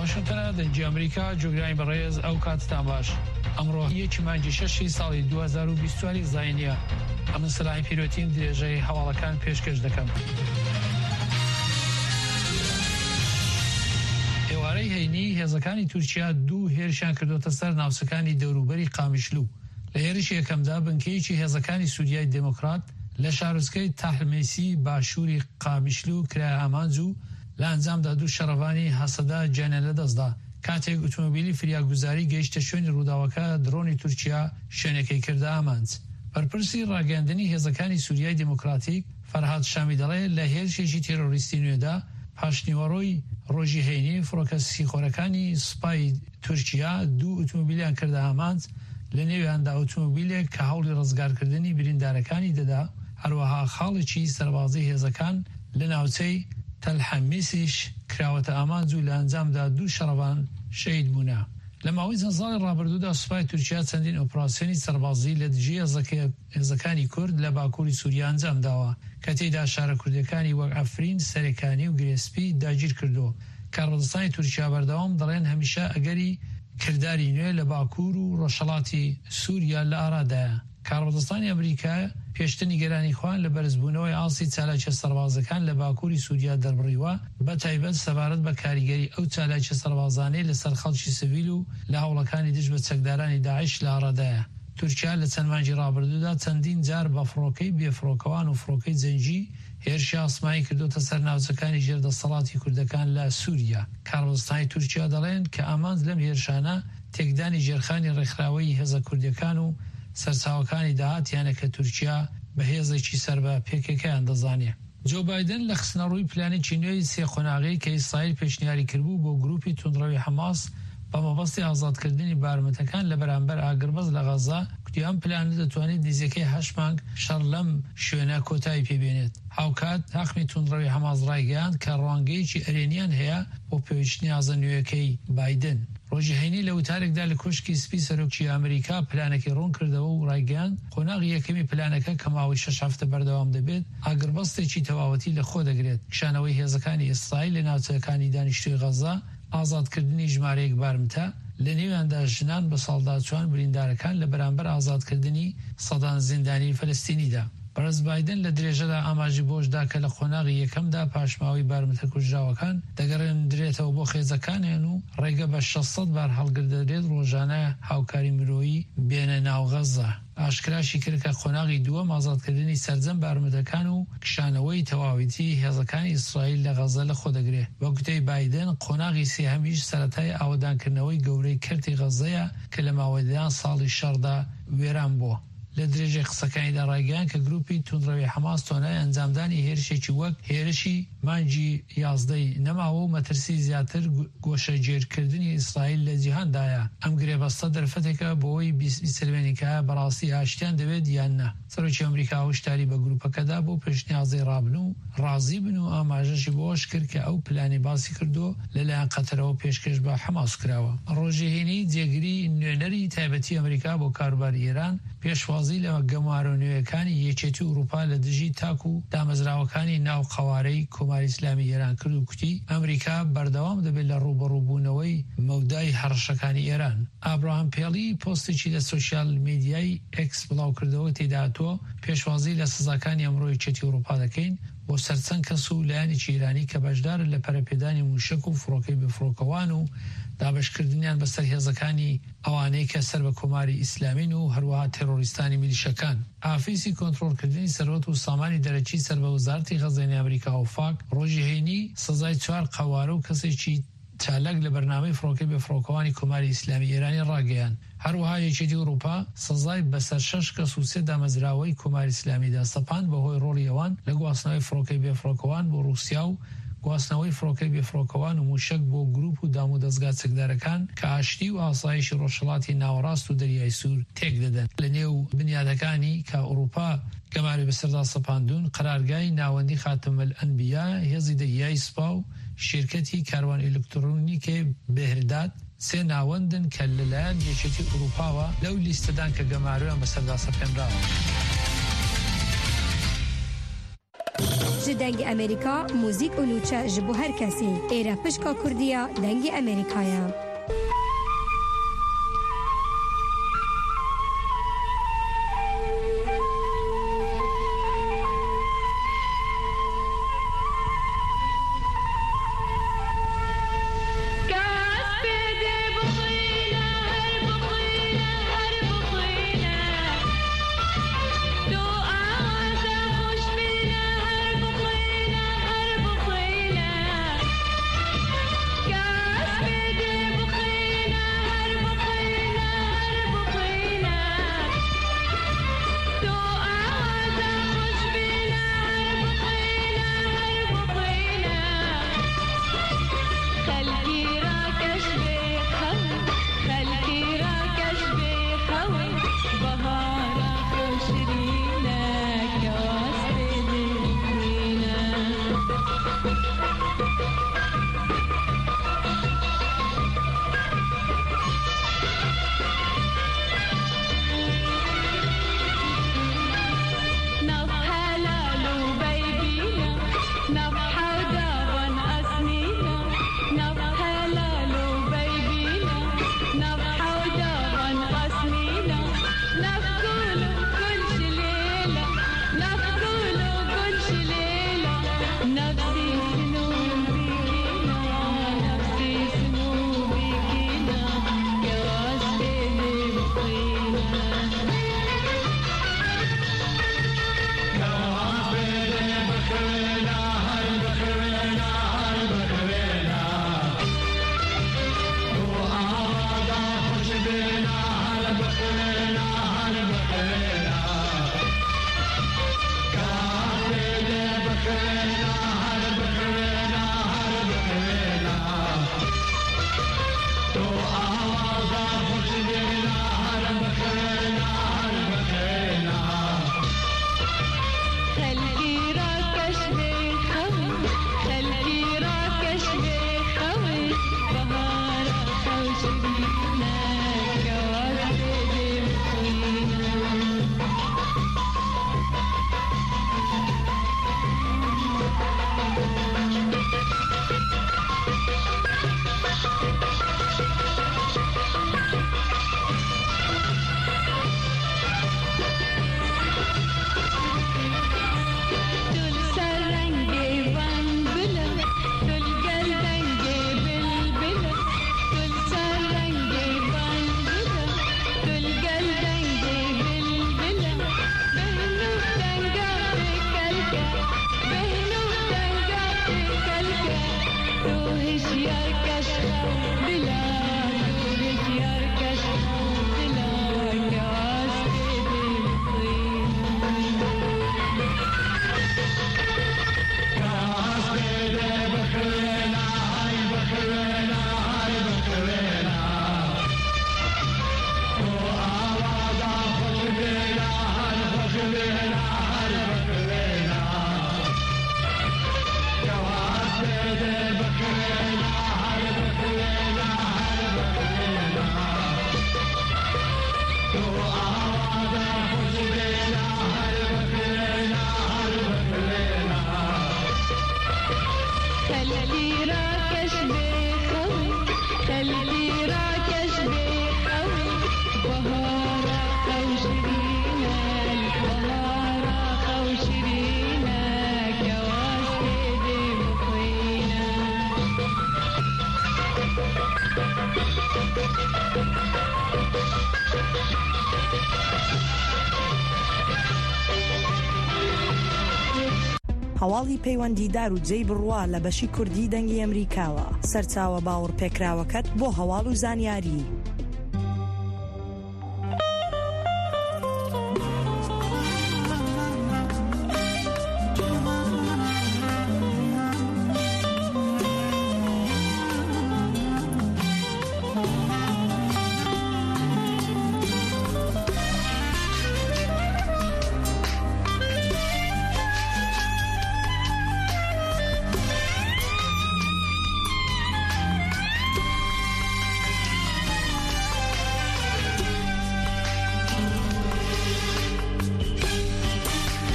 واشنطن دەنجی ئەمریکا جوگرانی بەڕێز ئەو کاتتان باش. ئەمڕۆ یەکی مانگی 6 ساڵی 2024 زاینیە. ئەمن سلامی پیرۆتیم درێژەی هەواڵەکان پێشکەش دەکەم. ئێوارەی هەینی هێزەکانی تورکیا دوو هێرشیان کردوتە سەر ناوچەکانی دەوروبەری قامیشلو. لە هێرش یەکەمدا بنکەیەکی هێزەکانی سووریای دموکرات لە شارۆچکەی تاحمیسی باشووری قامیشلو کرایە ئامانج و لە ئەنجامدا دوو شەڕەوانی هەسەدا گیانیان لەدەستدا. کاتێک ئۆتۆمۆبیلی فریاگوزاری گەیشتە شوێنی ڕووداوەکە درۆنی تورکیا شوێنەکەی کردە ئامانج. بەرپرسی ڕاگەاندنی هێزەکانی سووریای دموکراتیک فەرهاد شامی دەڵێ لە هێرشێکی تێرۆریستی نوێدا پاشنیوەڕۆی ڕۆژی هەینی فڕۆکە سیخۆرەکانی سوپای تورکیا دوو ئۆتۆمۆبیلیان کردە ئامانج، لە نێویاندا ئۆتۆمۆبیلێک کە هەوڵی ڕزگارکردنی بریندارەکانی دەدا، هەروەها خاڵێکی سەربازی هێزەکان لە ناوچەی تەلحەمیسیش کراوەتە ئامانج و لە ئەنجامدا دوو شەڕەوان شەهید بوونە. لە ماوەی چەند ساڵی ڕابردوودا سوپای تورکیا چەندین ئۆپراسیۆنی سەربازی لە دژی هێزەکانی کورد لە باکووری سووریا ئەنجام داوە کە تێیدا شارە کوردەکانی وەک ئەفرین، سەرێکانی و گرێسپی داگیر کردو. کارڕدستانی تورکیا بەردەوام دەڵێن هەمیشە ئەگەری کردداری نوێ لە باکوور و ڕۆژهەڵاتی سووریا لە ئارادایە. کارڕدستانی ئەمریکا پێشتنی گەرانی خوان لە بەرزبوونەوەی ئاسی چالاکیە سەربازەکان لە باکووری سووریا دەربڕیوە، بە تایبەت سەبارەت بە کاریگەری ئەو چالاکیە سەربازانەی لەسەر خەڵکی سڤیل و لە هەوڵەکانی دژ بە چەکدارانی داعش لە ئارادایە. تورکیا لە چەند مانگی ڕابردوودا چەندین جار بە فڕۆکەی بێفڕۆکەوان و فڕۆکەی جەنگی هێرشی ئاسمایی کردوتە سەر ناوچەکانی ژێردەسەڵاتی کوردەکان لە سووریا. کارڕدستانی تورکیا دەڵێن کە ئامانج لەم هێرشانە تێکدانی ژێرخانی ڕێکخراوەی هێزە کوردەکان و سەرچاوەکانی داهاتیانە کە تورکیا بە هێزێکی سەر بە پێکەکەیان دەزانێ. جۆ بایدن لە خستنەڕووی پلانێکی نوێی سێ قۆناغی کە ئیسرائیل پێشنیاری کردبوو بۆ گروپی توندڕەوی حەماس بە مەبەستی ئازادکردنی بارمەتەکان لە بەرامبەر ئاگربەز لە غەزا، کوتی ئەم پلانە دەتوانێت نزیکەی 8 مانگ شەڕ لەم شوێنە کۆتایی پێبێنێت. هاوکات تاقمی توندڕەوی حەماس ڕایگەیاند کە ڕوانگەیەکی ئەرێنیان هەیە بۆ پێویستنی ئازە نوێیەکەی بایدن. ڕۆژی هەینی لە وتارێکدا لە کۆشکی سپی سەرۆکی ئەمریکا پلانەکەی ڕوون کردەوە و ڕایگەیاند قۆناغی یەکەمی پلانەکە کە ماوەی 6 هەفتە بەردەوام دەبێت ئاگربەستێکی تەواوەتی لە خۆ دەگرێت. کشانەوەی هێزەکانی ئیسرائیل لە ناوچەکانی دانیشتووی غەزا، ئازادکردنی ژمارەیەک بارمتە، لە نێویاندا ژنان بە ساڵداچوان بریندارەکان لە بەرامبەر ئازادکردنی سەدان زیندانی فەلەستینیدا. بەڕێز بایدن لە درێژەدا ئاماژی بۆشدا کە لە قۆناغی یەکەمدا پاشماوەی بارمتە کوژراوەکان دەگەڕێنرێتەوە بۆ خێزەکانیان و ڕێگە بە 600 بار هەڵگردەدرێت ڕۆژانە هاوکاری مرۆیی بێنە ناو غەزا. ئاشکراشی کرد کە قۆناغی دووەم ئازادکردنی سەرجەم بارمتەکان و کشانەوەی تەواویتی هێزەکانی ئیسرائیل لە غەزا لە خۆ دەگرێت. بە گوتەی بایدن قۆناغی سێهەمیش سەرەتای ئاوەدانکردنەوەی گەورەی کردی غەزەیە کە لە ماوەیدان ساڵی شەڕدا وێران بووە. لە درێژەی قسەکانیدا ڕایگەیاند کە گروپی توندڕەوی حەماس تۆنای ئەنجامدانی هێرشێکی وەک هێرشی مانگی 11 نەماوە و مەترسی زیاتر گۆشەگێرکردنی ئیسرائیل لە جیهاندایە. ئەم گرێبەستە دەرفەتێکە بۆەوەی بیسەلمێنیکایە بەڕاستی ئاشتیان دەوێت یان نە. سەرۆکی ئەمریکا هۆشداری بە گروپەکەدا بۆ پێشنیازەی ڕابن و ڕازی بن و ئاماژەشی بۆش کرد کە ئەو پلانی باسی کردو لەلایەن قەتەرەوە پێشکەش بە حەماس کراوە. ڕۆژی هەینی جێگیری نوێنەری تایبەتی ئەمریکا بۆ کاروباری ئێران پێشوازی لە گەمارۆنوێیەکانی یەکێتی ئوروپا لە دژی تاک و دامەزراوەکانی ناو قەوارەی کۆماری ئیسلامی ئێران کرد و کوتی ئەمریکا بەردەوام دەبێت لە ڕوبەڕووبوونەوەی مەودای هەڕەشەکانی ئێران. ئابراهام پێڵی پۆستێکی لە سوشیال میدیای ئێکس بڵاو کردەوە تێداهاتوە پێشوازی لە سزاکانی ئەمڕۆ یەکێتی ئوروپا دەکەین بۆ سەرچەند کەس و لایەنێکی ئیرانی کە بەشدارن لە پەرەپێدانی موشک و فڕۆکەی بفڕۆکەوان و دابشکردنیان بەسەر هێزەکانی ئەوانەی کە سەر بە کۆماری ئیسلامین و هەروەها تێرۆریستانی میلیشەکان. ئافیسی کۆنتڕۆڵکردنی سەرۆت و سامانی دەرەکی سەر بە وزارەتی غەزای ئەمریکا و فاک ڕۆژی هەینی سزای 4 قەوارە و کەسێکی چالاک لە بەرنامەی فڕۆکەی بفڕۆکەوانی کۆماری ئیسلامی ئێرانی ڕاگەیان. هەروەها یەکێتی ئوروپا سزای بەسەر 6 کەس و 3 دامەزراوەی کۆماری ئیسلامیدا سەپاند بەهۆی ڕۆڵی ئەوان لە گواستنەوەی فڕۆکەی بێفڕۆکەوان بۆ رووسیا و گواستنەوەی فڕۆکەی بێفڕۆکەوان و موشک بۆ گروپ و دام و دەستگا چەکدارەکان کە ئاشتی و ئاسایشی ڕۆژهەڵاتی ناوەڕاست و دەریای سوور تێک دەدەن. لە نێو بنیادەکانی کە ئوروپا گەماری بەسەردا سەپاندون قەرارگای ناوەندی خاتمەل ئەنبیا، هێزی دەریای سوپا و شرکەتی کاروان ئێلکترۆنیکی بێهرداد 3 ناوەندن کە لەلایەن یەکێتی ئوروپاوە لەو لیستەدان کە گەمارویان بەسەردا سەپێنراوە. جدنگ امریکا موزیک و نوچه جبو هر کسی ایره پشکا کردیا دنگ امریکایا. هەواڵی پەیوەندیدار و جێی بڕوا لە بەشی کوردی دەنگی ئەمریکاوە سەرچاوە باوەڕ پێکراوەکەت بۆ هەواڵ و زانیاری